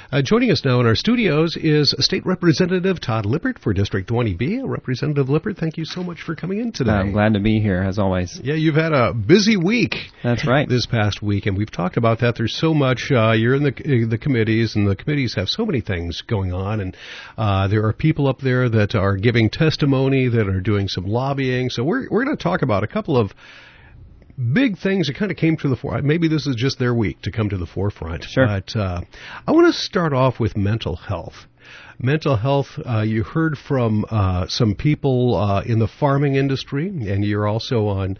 Joining us now in our studios is State Representative Todd Lippert for District 20B. Representative Lippert, thank you so much for coming in today. I'm glad to be here, as always. Yeah, you've had a busy week. That's right. This past week, and we've talked about that. There's so much. You're in the committees, and the committees have so many things going on, and there are people up there that are giving testimony, that are doing some lobbying. So we're going to talk about a couple of big things that kind of came to the forefront. Maybe this is just their week to come to the forefront. Sure. But I want to start off with mental health. Mental health, you heard from some people in the farming industry, and you're also on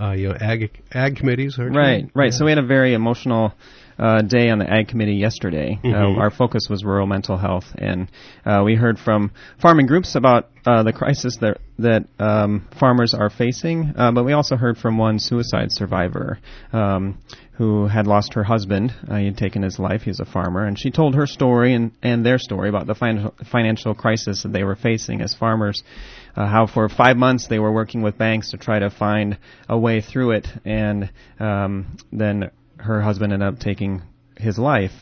ag committees, aren't you? Right. Yeah. So we had a very emotional day on the Ag Committee yesterday. Mm-hmm. Our focus was rural mental health, and we heard from farming groups about the crisis that farmers are facing, but we also heard from one suicide survivor who had lost her husband. He had taken his life. He was a farmer, and she told her story and their story about the financial crisis that they were facing as farmers, how for 5 months they were working with banks to try to find a way through it, and then her husband ended up taking his life.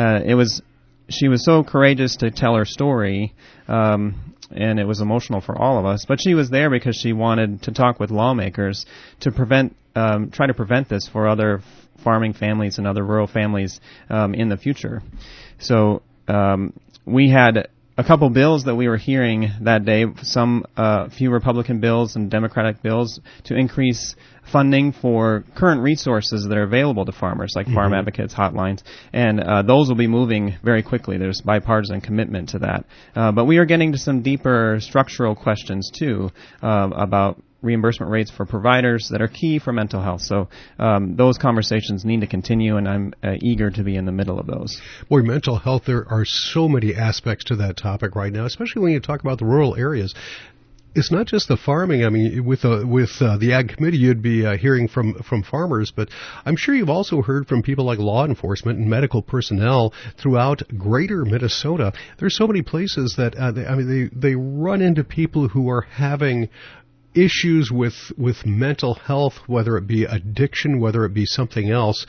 She was so courageous to tell her story, and it was emotional for all of us. But she was there because she wanted to talk with lawmakers to try to prevent this for other farming families and other rural families in the future. So we had a couple bills that we were hearing that day, few Republican bills and Democratic bills to increase funding for current resources that are available to farmers, like farm advocates, hotlines, and those will be moving very quickly. There's bipartisan commitment to that. But we are getting to some deeper structural questions, too, about reimbursement rates for providers that are key for mental health. So those conversations need to continue, and I'm eager to be in the middle of those. Boy, mental health, there are so many aspects to that topic right now, especially when you talk about the rural areas. It's not just the farming. I mean, with the Ag Committee, you'd be hearing from farmers, but I'm sure you've also heard from people like law enforcement and medical personnel throughout greater Minnesota. There's so many places that, they run into people who are having issues with mental health, whether it be addiction, whether it be something else.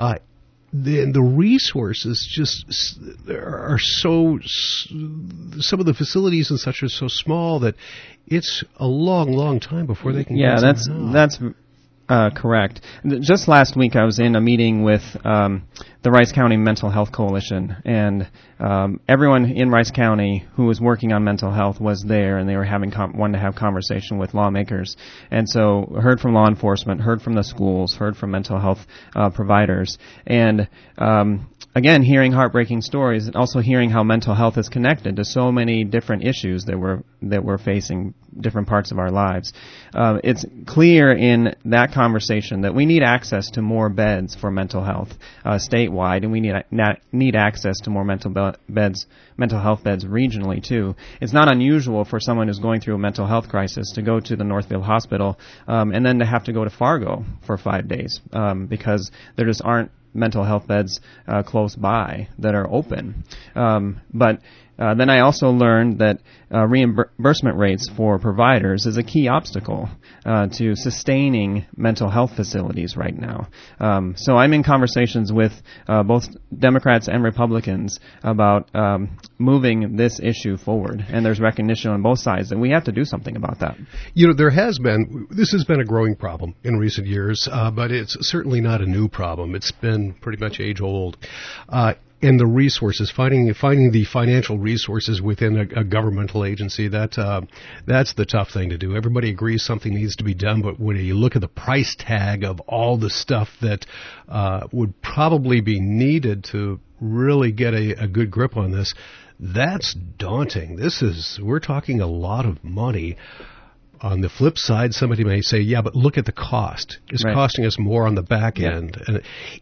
The resources just are so, some of the facilities and such are so small that it's a long time before they can get some help. That's correct. Just last week I was in a meeting with the Rice County Mental Health Coalition, and everyone in Rice County who was working on mental health was there, and they were wanting to have conversation with lawmakers. And so heard from law enforcement, heard from the schools, heard from mental health providers, and again, hearing heartbreaking stories, and also hearing how mental health is connected to so many different issues that we're facing, different parts of our lives. It's clear in that conversation that we need access to more beds for mental health statewide, and we need access to more mental health beds regionally too. It's not unusual for someone who's going through a mental health crisis to go to the Northfield Hospital and then to have to go to Fargo for 5 days because there just aren't mental health beds close by that are open. But then I also learned that reimbursement rates for providers is a key obstacle to sustaining mental health facilities right now. So I'm in conversations with both Democrats and Republicans about moving this issue forward, and there's recognition on both sides that we have to do something about that. You know, this has been a growing problem in recent years, but it's certainly not a new problem. It's been pretty much age-old. And the resources, finding the financial resources within a governmental agency, that's the tough thing to do. Everybody agrees something needs to be done, but when you look at the price tag of all the stuff that would probably be needed to really get a good grip on this, that's daunting. We're talking a lot of money. On the flip side, somebody may say, yeah, but look at the cost. It's costing us more on the back end. And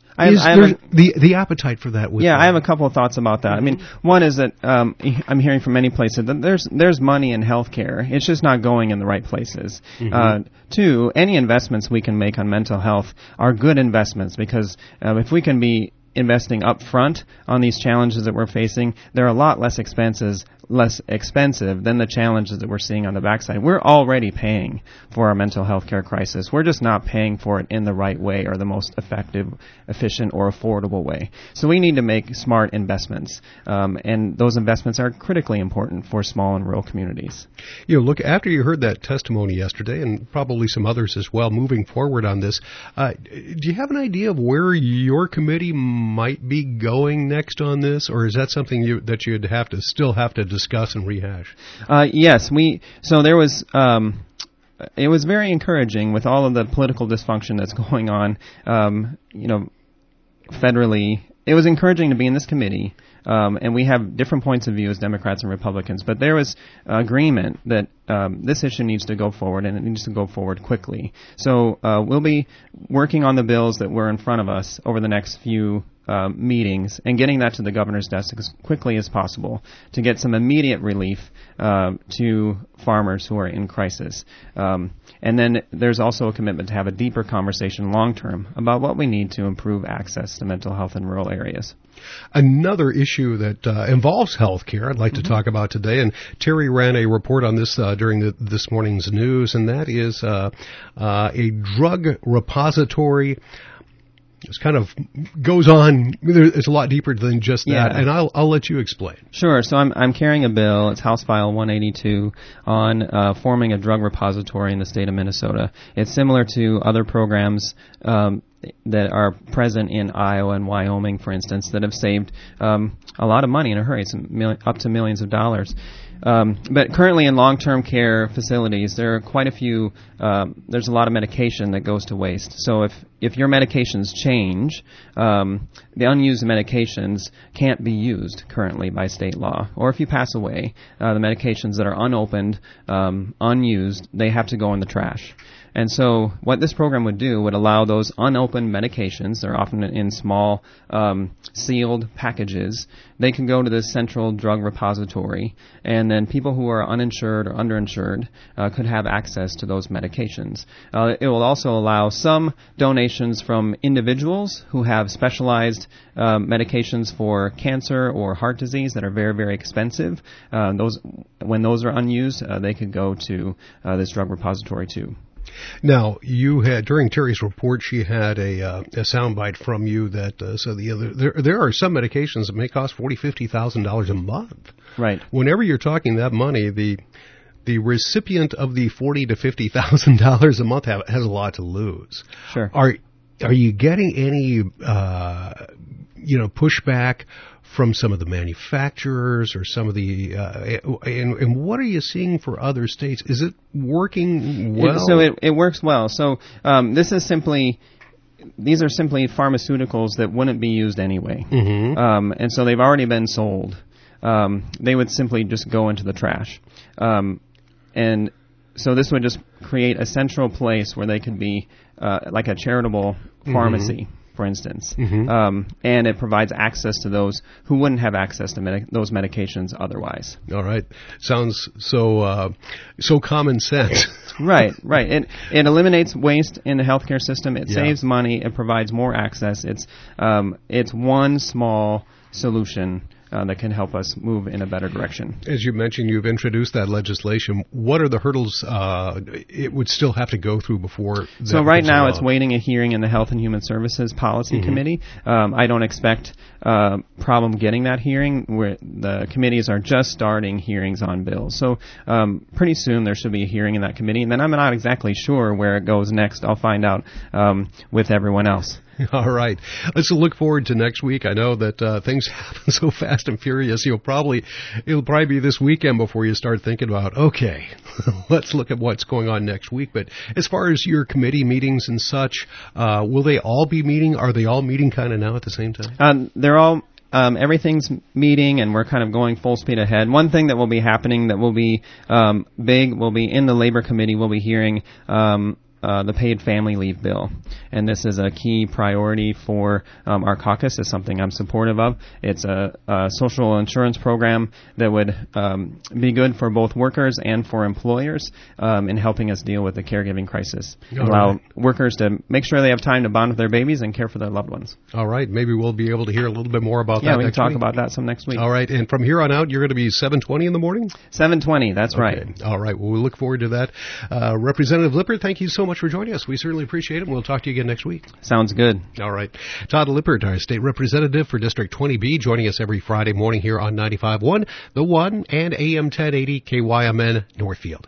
the appetite for that? I have a couple of thoughts about that. I mean, one is that I'm hearing from many places that there's money in healthcare. It's just not going in the right places. Two, any investments we can make on mental health are good investments because if we can be investing up front on these challenges that we're facing, there are a lot less expenses less expensive than the challenges that we're seeing on the backside. We're already paying for our mental health care crisis. We're just not paying for it in the right way or the most effective, efficient, or affordable way. So we need to make smart investments, and those investments are critically important for small and rural communities. Look, after you heard that testimony yesterday, and probably some others as well, moving forward on this, do you have an idea of where your committee might be going next on this, or is that something that you'd still have to discuss and rehash? Yes, so there was. It was very encouraging with all of the political dysfunction that's going on, federally. It was encouraging to be in this committee, and we have different points of view as Democrats and Republicans, but there was agreement that this issue needs to go forward, and it needs to go forward quickly. So we'll be working on the bills that were in front of us over the next few meetings and getting that to the governor's desk as quickly as possible to get some immediate relief to farmers who are in crisis. And then there's also a commitment to have a deeper conversation long-term about what we need to improve access to mental health in rural areas. Another issue that involves health care I'd like to talk about today, and Terry ran a report on this during this morning's news, and that is a drug repository. It kind of goes on. It's a lot deeper than just that, and I'll let you explain. Sure. So I'm carrying a bill. It's House File 182 on forming a drug repository in the state of Minnesota. It's similar to other programs that are present in Iowa and Wyoming, for instance, that have saved a lot of money in a hurry. It's up to millions of dollars. But currently in long-term care facilities, there are quite a few, there's a lot of medication that goes to waste. So if your medications change, the unused medications can't be used currently by state law. Or if you pass away, the medications that are unopened, unused, they have to go in the trash. And so what this program would do would allow those unopened medications, they're often in small sealed packages, they can go to this central drug repository, and then people who are uninsured or underinsured could have access to those medications. It will also allow some donations from individuals who have specialized medications for cancer or heart disease that are very, very expensive. When those are unused, they could go to this drug repository too. Now, you had, during Terry's report, she had a soundbite from you that said there are some medications that may cost $40,000, $50,000 a month. Right. Whenever you're talking that money, the recipient of the $40,000 to $50,000 a month has a lot to lose. Sure. Are you getting any pushback from some of the manufacturers or some of the and what are you seeing for other states? Is it working well? It works well. So these are simply pharmaceuticals that wouldn't be used anyway, and so they've already been sold. They would simply just go into the trash, and so this would just create a central place where they could be like a charitable pharmacy. For instance, and it provides access to those who wouldn't have access to those medications otherwise. All right, sounds so common sense. Right. It eliminates waste in the healthcare system. It saves money. It provides more access. It's one small solution that can help us move in a better direction. As you mentioned, you've introduced that legislation. What are the hurdles it would still have to go through before? So right now it's waiting a hearing in the Health and Human Services Policy Committee. I don't expect problem getting that hearing. Where the committees are just starting hearings on bills. So pretty soon there should be a hearing in that committee. And then I'm not exactly sure where it goes next. I'll find out with everyone else. All right. Let's look forward to next week. I know that things happen so fast and furious. It'll probably be this weekend before you start thinking about, okay, let's look at what's going on next week. But as far as your committee meetings and such, will they all be meeting? Are they all meeting kind of now at the same time? They're all everything's meeting, and we're kind of going full speed ahead. One thing that will be happening that will be big will be in the Labor Committee. We'll be hearing the paid family leave bill. And this is a key priority for our caucus. It's something I'm supportive of. It's a social insurance program that would be good for both workers and for employers in helping us deal with the caregiving crisis. Allow workers to make sure they have time to bond with their babies and care for their loved ones. All right. Maybe we'll be able to hear a little bit more about that. Yeah, we can talk about that some next week. All right. And from here on out, you're going to be 7:20 in the morning? 7:20, that's right. All right. Well, we look forward to that. Representative Lippert, thank you so much for joining us. We certainly appreciate it. We'll talk to you again next week. Sounds good. All right. Todd Lippert, our state representative for District 20B, joining us every Friday morning here on 95.1, The One, and AM 1080 KYMN Northfield.